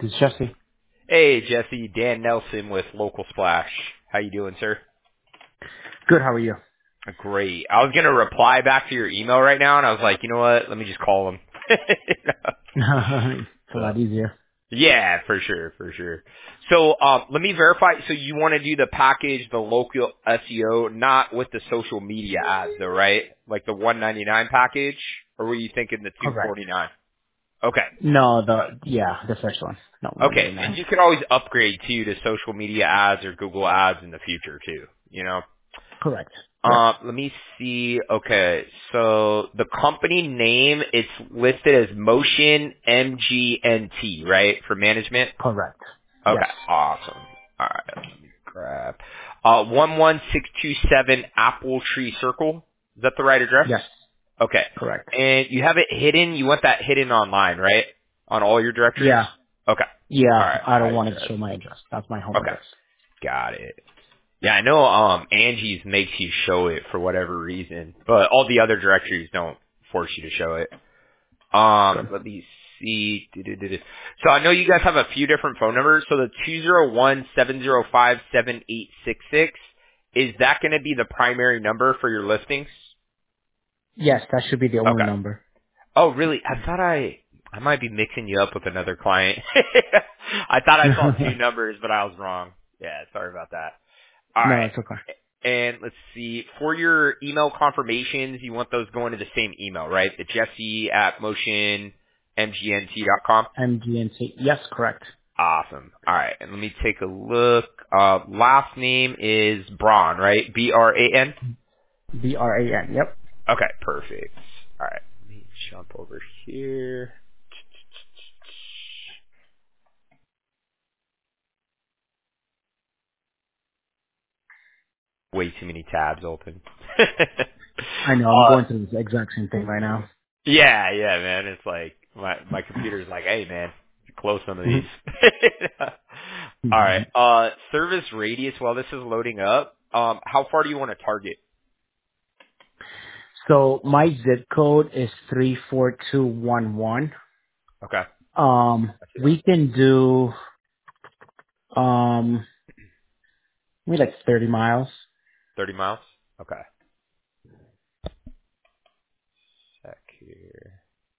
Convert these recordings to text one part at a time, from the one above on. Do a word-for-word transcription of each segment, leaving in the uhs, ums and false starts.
This is Jesse. Hey, Jesse, Dan Nelson with Local Splash. How you doing, sir? Good, how are you? Great. I was gonna reply back to your email right now, and I was like, you know what? Let me just call him. It's a so, lot easier. yeah, for sure, for sure. So, um, let me verify. So, you want to do the package, the local S E O, not with the social media ads, though, right? Like the one ninety-nine package, or were you thinking the two Correct. forty-nine? Okay. No, the, yeah, the first one. Not Okay, and one ninety-nine. you could always upgrade too to social media ads or Google ads in the future too. You know. Correct. Yep. Uh, let me see. Okay, so the company name it's listed as Motion M G N T, right, for management. Correct. Yes. Okay, awesome. All right, let me grab uh one one six two seven Apple Tree Circle. Is that the right address? Yes. Okay, Correct. and you have it hidden. You want that hidden online, right? On all your directories. Yeah. Okay. All Yeah, right. I don't Hide want it to address. show my address. That's my home Okay. address. Got it. Yeah, I know um Angie's makes you show it for whatever reason, but all the other directories don't force you to show it. Um, Good. let me see. Du-du-du-du. So I know you guys have a few different phone numbers. So the two zero one seven zero five seven eight six six, is that going to be the primary number for your listings? Yes, that should be the only Okay. number. Oh, really? I thought I I might be mixing you up with another client. I thought I saw two No, numbers, but I was wrong. Yeah, sorry about that. All right. it's okay. And let's see, for your email confirmations, you want those going to the same email, right? The Jesse at motion m g n t dot com. M G N T. Yes, correct. Awesome. All right. And let me take a look. Uh, last name is Braun, right? B R A N? B R A N. Yep. Okay, perfect. All right. Let me jump over here. Way too many tabs open. I know, I'm uh, going through this exact same thing right now. Yeah, yeah, man. It's like my my computer's like, hey, man, close some of these. All right. Uh, service radius. While this is loading up, um, how far do you want to target? So my zip code is three four two one one. Okay. Um, I see that. we can do um maybe like thirty miles. Thirty miles. Okay. Check here.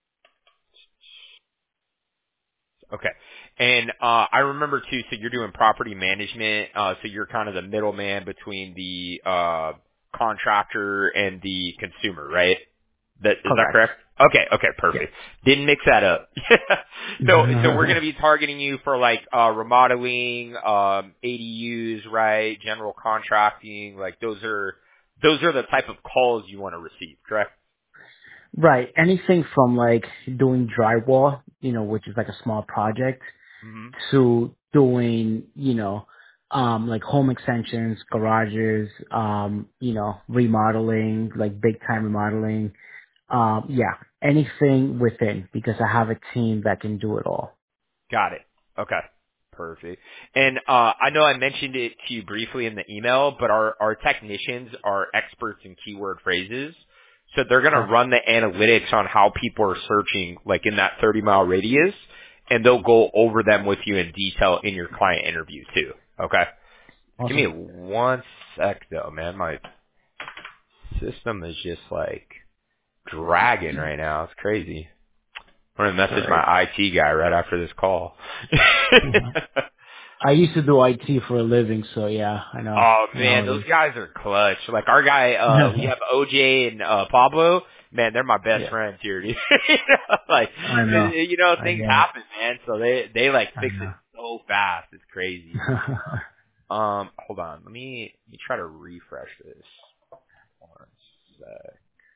Okay. And uh, I remember too. So you're doing property management. Uh, so you're kind of the middleman between the uh contractor and the consumer, right? That is that Correct. correct? Okay, okay, Yes. perfect. Didn't mix that up. so so we're gonna be targeting you for like uh remodeling, um A D Us, right? General contracting, like those are those are the type of calls you want to receive, correct? Right. Anything from like doing drywall, you know, which is like a small project, hmm to doing, you know, um like home extensions, garages, um, you know, remodeling, like big time remodeling. Um, yeah. Anything within because I have a team that can do it all. Got it. Okay. Perfect. And uh I know I mentioned it to you briefly in the email, but our our technicians are experts in keyword phrases. So they're going to Okay. run the analytics on how people are searching like in that thirty mile radius, and they'll go over them with you in detail in your client interview too. Okay? Give me Awesome. one sec though, man. My system is just like dragging right now. It's crazy. I'm going to It's all message my right. I T guy right after this call. Mhm. I used to do I T for a living, so yeah, I know. Oh I know how man, it those is. guys are clutch. Like our guy, uh, we have O J and uh, Pablo. Man, they're my best Yeah. friends here, dude. like, I know. you know, I things get it. happen, man. So they they like I fix it know. so fast. It's crazy. Um, hold on. Let me let me try to refresh this. One sec.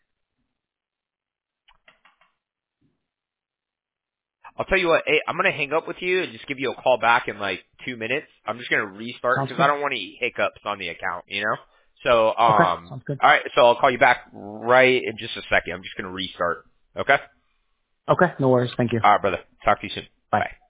I'll tell you what. Hey, I'm gonna hang up with you and just give you a call back in like two minutes. I'm just gonna restart Sounds because I good. don't want any hiccups on the account. You know. So Okay. um, Sounds good. all right. So I'll call you back right in just a second. I'm just gonna restart. Okay. Okay. No worries. Thank you. All right, brother. Talk to you soon. Bye. Bye.